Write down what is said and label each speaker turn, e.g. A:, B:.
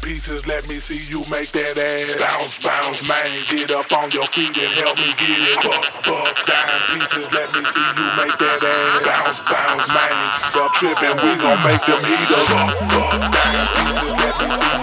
A: pieces, let me see you make that ass bounce, bounce, man. Get up on your feet and help me get it. Buck, dime pieces, let me see you make that ass bounce, bounce, man. Stop tripping, we gon' make them heaters. Buck, dime pieces, let me see